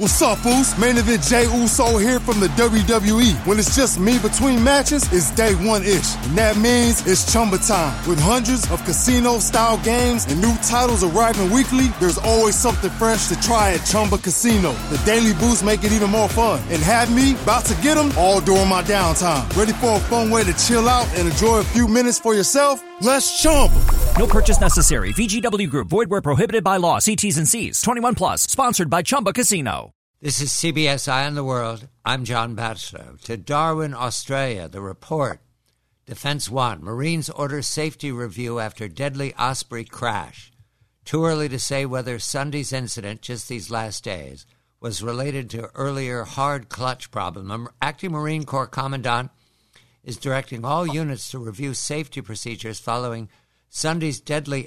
What's up, Oos? Main event Jay Uso here from the WWE. When it's just me between matches, it's day one-ish. And that means it's Chumba time. With hundreds of casino-style games and new titles arriving weekly, there's always something fresh to try at Chumba Casino. The daily boosts make it even more fun. And have me about to get them all during my downtime. Ready for a fun way to chill out and enjoy a few minutes for yourself? Let's Chumba. No purchase necessary. VGW Group. Void where prohibited by law. See T's and C's. 21 plus. Sponsored by Chumba Casino. This is CBS Eye on the World. I'm John Batchelor. To Darwin, Australia, the report. Defense One. Marines order safety review after deadly Osprey crash. Too early to say whether Sunday's incident, just these last days, was related to earlier hard clutch problem. Acting Marine Corps Commandant is directing all units to review safety procedures following Sunday's deadly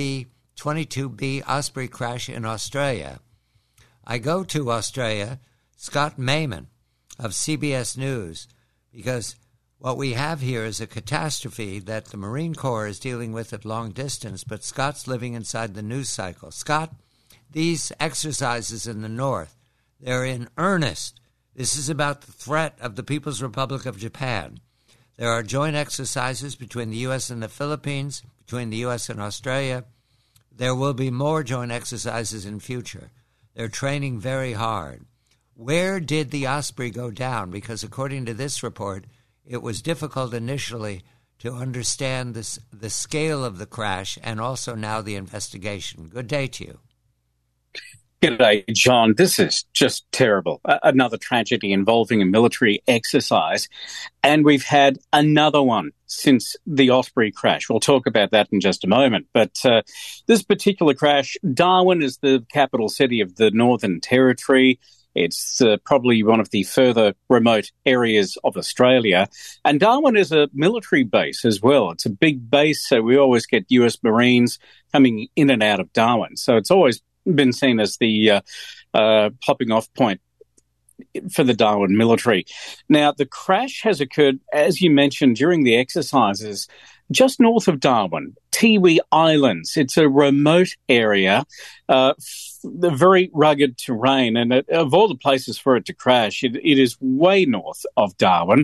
MV-22B Osprey crash in Australia. I go to Australia, Scott Mayman of CBS News, because what we have here is a catastrophe that the Marine Corps is dealing with at long distance, but Scott's living inside the news cycle. Scott, these exercises in the north, they're in earnest. This is about the threat of the People's Republic of Japan. There are joint exercises between the U.S. and the Philippines, between the U.S. and Australia. There will be more joint exercises in future. They're training very hard. Where did the Osprey go down? Because according to this report, it was difficult initially to understand the scale of the crash and also now the investigation. Good day to you. G'day, John. This is just terrible. Another tragedy involving a military exercise. And we've had another one since the Osprey crash. We'll talk about that in just a moment. But this particular crash, Darwin is the capital city of the Northern Territory. It's probably one of the further remote areas of Australia. And Darwin is a military base as well. It's a big base, so we always get US Marines coming in and out of Darwin. So it's always been seen as the popping off point for the Darwin military. Now, the crash has occurred, as you mentioned, during the exercises just north of Darwin, Tiwi Islands. It's a remote area, the very rugged terrain, and of all the places for it to crash, it is way north of Darwin.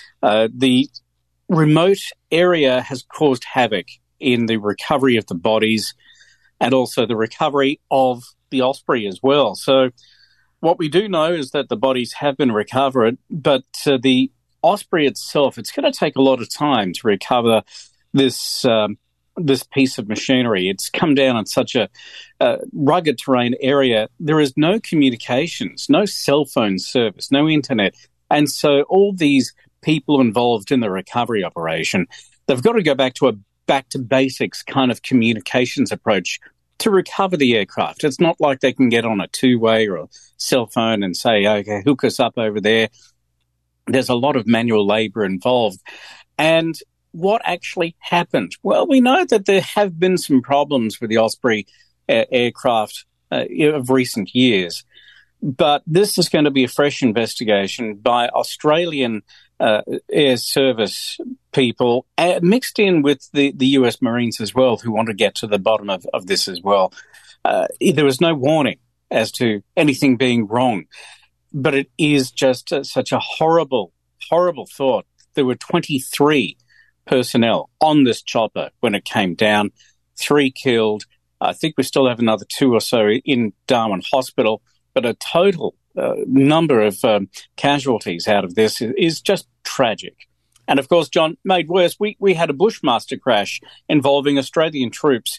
The remote area has caused havoc in the recovery of the bodies and also the recovery of the Osprey as well. So what we do know is that the bodies have been recovered, but the Osprey itself, it's going to take a lot of time to recover this piece of machinery. It's come down on such a rugged terrain area. There is no communications, no cell phone service, no internet. And so all these people involved in the recovery operation, they've got to go back to basics kind of communications approach to recover the aircraft. It's not like they can get on a two-way or a cell phone and say, okay, hook us up over there. There's a lot of manual labor involved. And what actually happened? Well, we know that there have been some problems with the Osprey aircraft of recent years, but this is going to be a fresh investigation by Australian air service people, mixed in with the US Marines as well, who want to get to the bottom of this as well. There was no warning as to anything being wrong, but it is just such a horrible, horrible thought. There were 23 personnel on this chopper when it came down, 3 killed. I think we still have another 2 or so in Darwin Hospital, but a total number of casualties out of this is just tragic. And of course, John, made worse, we had a Bushmaster crash involving Australian troops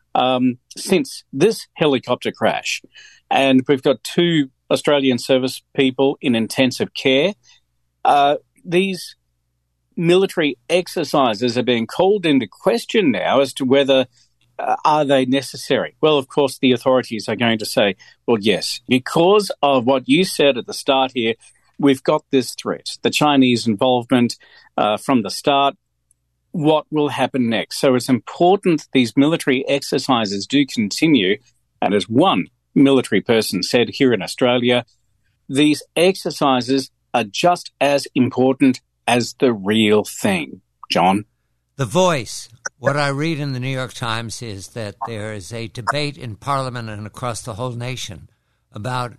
since this helicopter crash. And we've got 2 Australian service people in intensive care. These military exercises are being called into question now as to whether are they necessary? Well, of course, the authorities are going to say, well, yes, because of what you said at the start here, we've got this threat, the Chinese involvement from the start. What will happen next? So it's important that these military exercises do continue. And as one military person said here in Australia, these exercises are just as important as the real thing. John? The Voice. What I read in the New York Times is that there is a debate in Parliament and across the whole nation about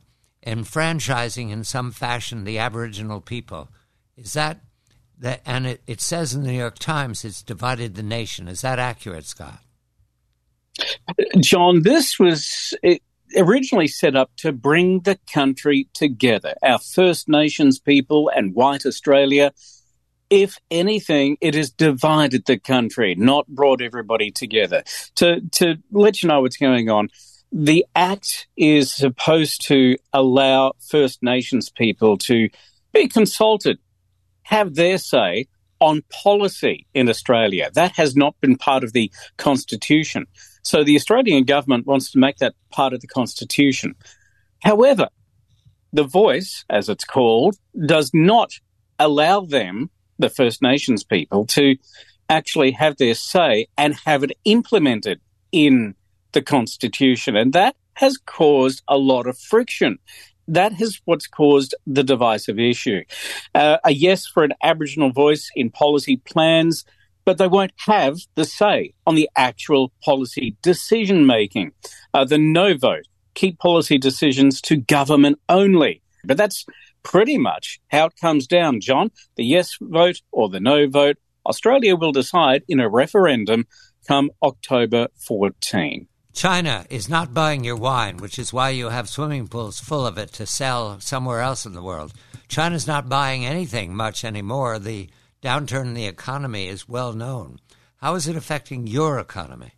enfranchising in some fashion the Aboriginal people. Is that and it says in the New York Times it's divided the nation. Is that accurate, Scott? John, this was originally set up to bring the country together, our First Nations people and white Australia. If anything, it has divided the country, not brought everybody together. To let you know what's going on, the Act is supposed to allow First Nations people to be consulted, have their say on policy in Australia. That has not been part of the Constitution. So the Australian government wants to make that part of the Constitution. However, the Voice, as it's called, does not allow them, the First Nations people, to actually have their say and have it implemented in the Constitution. And that has caused a lot of friction. That is what's caused the divisive issue. A yes for an Aboriginal voice in policy plans, but they won't have the say on the actual policy decision-making. The no vote, keep policy decisions to government only. But that's pretty much how it comes down, John. The yes vote or the no vote, Australia will decide in a referendum come October 14. China is not buying your wine, which is why you have swimming pools full of it to sell somewhere else in the world. China's not buying anything much anymore. The downturn in the economy is well known. How is it affecting your economy?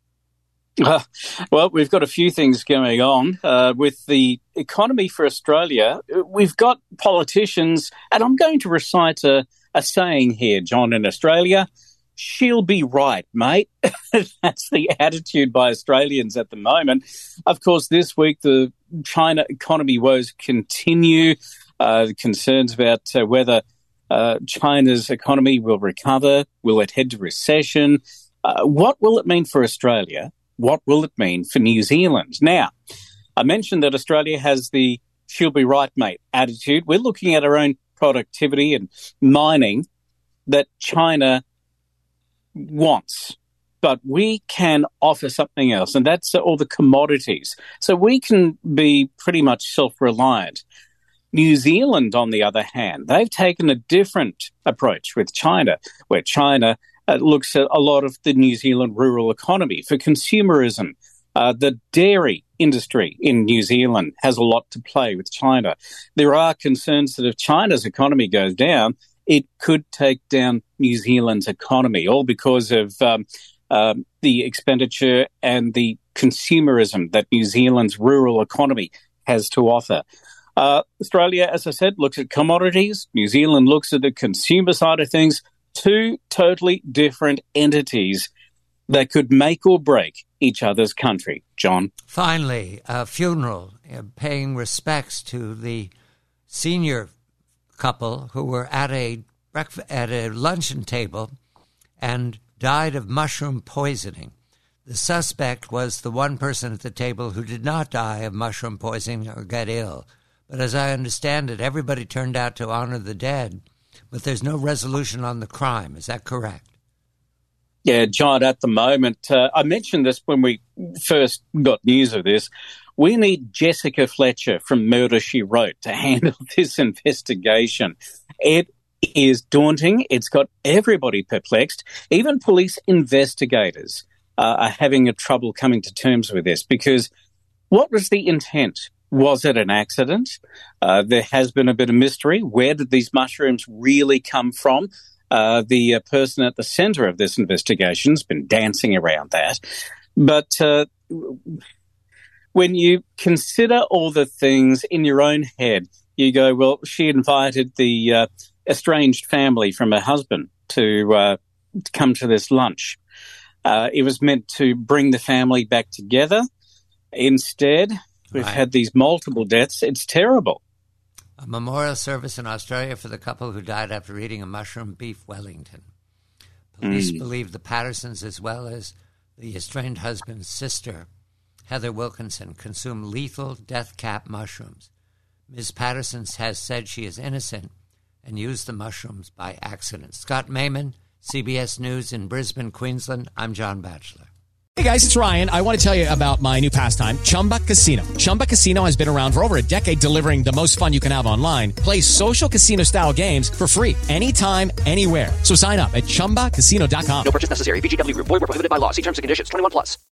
Well, we've got a few things going on. With the economy for Australia, we've got politicians, and I'm going to recite a saying here, John, in Australia. She'll be right, mate. That's the attitude by Australians at the moment. Of course, this week, the China economy woes continue. Concerns about whether China's economy will recover. Will it head to recession? What will it mean for Australia? What will it mean for New Zealand? Now, I mentioned that Australia has the she'll be right, mate attitude. We're looking at our own productivity and mining that China wants, but we can offer something else, and that's all the commodities. So we can be pretty much self-reliant. New Zealand, on the other hand, they've taken a different approach with China, where China looks at a lot of the New Zealand rural economy for consumerism. The dairy industry in New Zealand has a lot to play with China. There are concerns that if China's economy goes down, it could take down New Zealand's economy, all because of the expenditure and the consumerism that New Zealand's rural economy has to offer. Australia, as I said, looks at commodities. New Zealand looks at the consumer side of things. Two totally different entities that could make or break each other's country. John? Finally, a funeral, paying respects to the senior couple who were at a luncheon table and died of mushroom poisoning. The suspect was the one person at the table who did not die of mushroom poisoning or get ill. But as I understand it, everybody turned out to honor the dead, but there's no resolution on the crime. Is that correct? Yeah, John, at the moment, I mentioned this when we first got news of this. We need Jessica Fletcher from Murder, She Wrote to handle this investigation. It is daunting. It's got everybody perplexed. Even police investigators are having a trouble coming to terms with this, because what was the intent? Was it an accident? There has been a bit of mystery. Where did these mushrooms really come from? The person at the centre of this investigation has been dancing around that. But when you consider all the things in your own head, you go, well, she invited the estranged family from her husband to come to this lunch. It was meant to bring the family back together. Instead, we've had these multiple deaths. It's terrible. A memorial service in Australia for the couple who died after eating a mushroom beef Wellington. Police believe the Pattersons, as well as the estranged husband's sister, Heather Wilkinson, consumed lethal death cap mushrooms. Ms. Patterson has said she is innocent and used the mushrooms by accident. Scott Mayman, CBS News in Brisbane, Queensland. I'm John Batchelor. Hey guys, it's Ryan. I want to tell you about my new pastime, Chumba Casino. Chumba Casino has been around for over a decade, delivering the most fun you can have online. Play social casino style games for free anytime, anywhere. So sign up at ChumbaCasino.com. No purchase necessary. VGW Group. Void where prohibited by law. See terms and conditions. 21+.